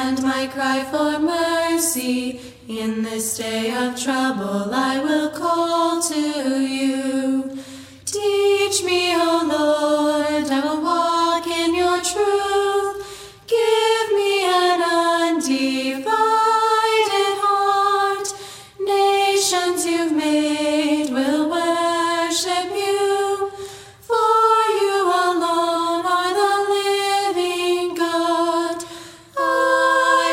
and my cry for mercy. In this day of trouble I will call to you. Teach me, O Lord, I will walk in your truth. Give me an undivided heart. Nations you've made will worship you, for you alone are the living God. I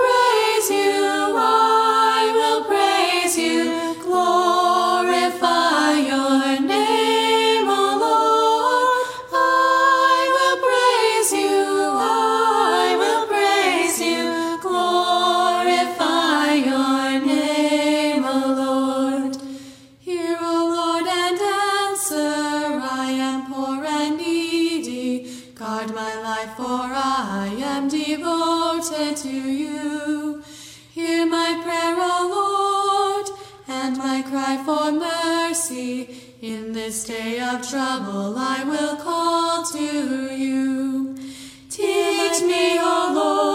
will praise you, glorify your name, O Lord. I will praise you, glorify your name, O Lord. Hear, O Lord, and answer. I am poor and needy. Guard my life, for I am devoted to you. Hear my prayer, O Lord, and my cry for mercy. In this day of trouble I will call to you. Teach me, O Lord,